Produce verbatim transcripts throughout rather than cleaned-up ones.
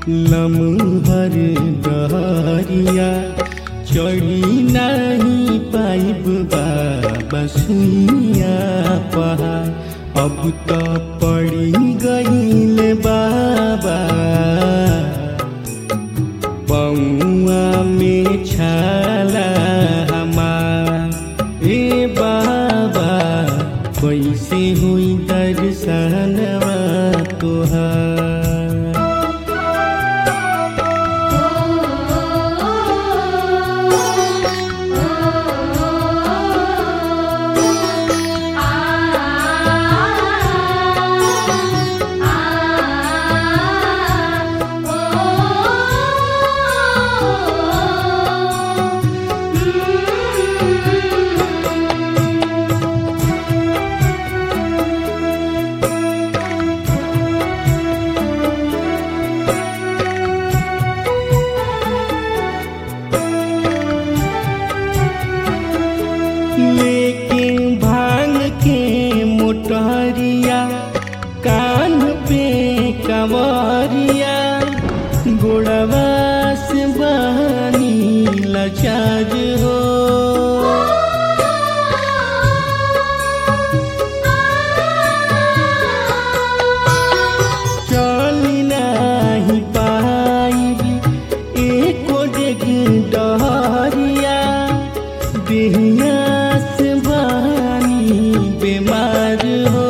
लम्हर डहरिया चढ़ी नहीं पाइब बाबा सुइया पहाड़। अब तो पड़ी गईल बाबा पौआ में छाला हमार। ए बाबा कैसे हुई दर्शनवा तोहार। लेकिन भांग के मोटरिया कान पे कंवरिया गोड़वा से बनी लाचार हो। चल नहीं पाई एको डेग डहरिया देहिया बीमार हो।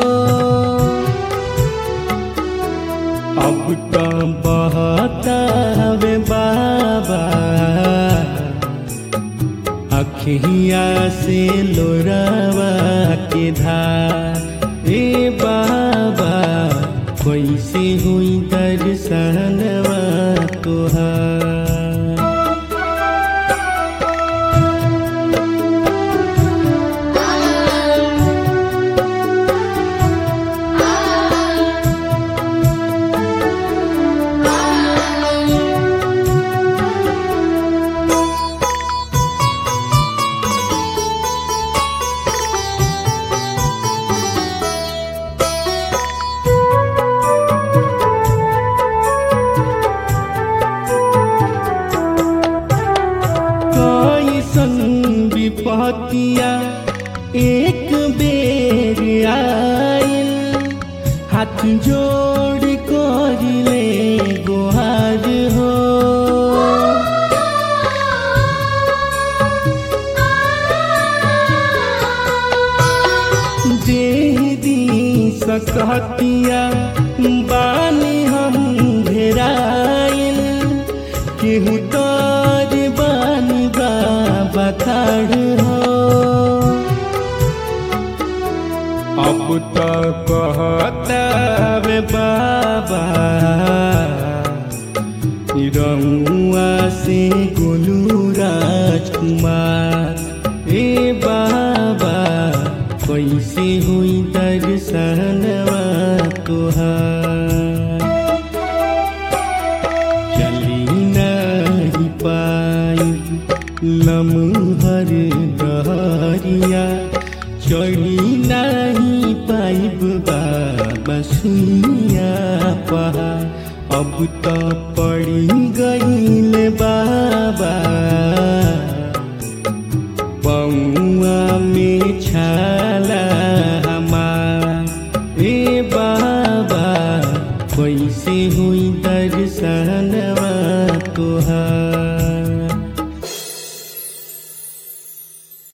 अब तो बहता वे बाबा अखिया से लोरावा के धार। ए बाबा कैसे हुई दर्शनवा तोहार। विपतिया एक बेर आइल हाथ जोड़ करिले गोहार हो। देह दी सकतिया बानी हम घेराइल केहू तोर बानी बाबा ठाड़ हो। अब तो कहता वे बाबा रउआ से गोलू राजकुमार। ए बाबा कैसे हुई दर्शनवा तोहार। चली नहीं पाई लम्हर डहरिया चढ़ी नहीं पाइब बाबा सुइया पहाड़। अब तो पड़ी गईल बाबा